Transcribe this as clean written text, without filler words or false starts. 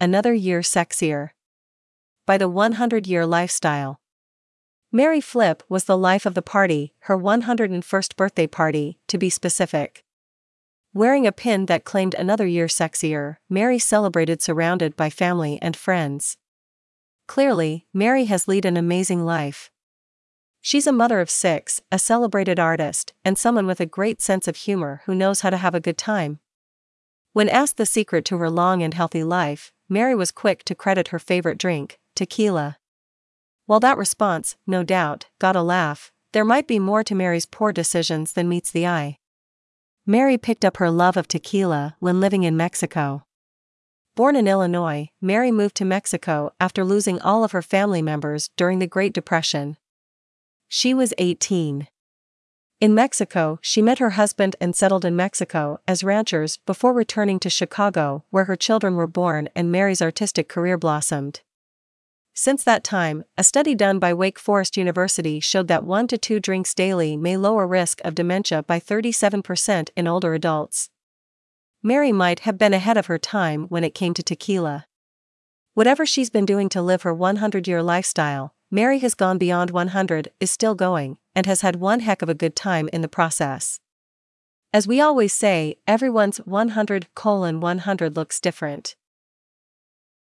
Another Year Sexier. By the 100-Year Lifestyle. Mary Flip was the life of the party, her 101st birthday party, to be specific. Wearing a pin that claimed another year sexier, Mary celebrated surrounded by family and friends. Clearly, Mary has led an amazing life. She's a mother of 6, a celebrated artist, and someone with a great sense of humor who knows how to have a good time. When asked the secret to her long and healthy life, Mary was quick to credit her favorite drink, tequila. While that response, no doubt, got a laugh, there might be more to Mary's poor decisions than meets the eye. Mary picked up her love of tequila when living in Mexico. Born in Illinois, Mary moved to Mexico after losing all of her family members during the Great Depression. She was 18. In Mexico, she met her husband and settled in Mexico as ranchers before returning to Chicago, where her children were born and Mary's artistic career blossomed. Since that time, a study done by Wake Forest University showed that 1 to 2 drinks daily may lower risk of dementia by 37% in older adults. Mary might have been ahead of her time when it came to tequila. Whatever she's been doing to live her 100-year lifestyle, Mary has gone beyond 100, is still going, and has had one heck of a good time in the process. As we always say, everyone's 100:100 looks different.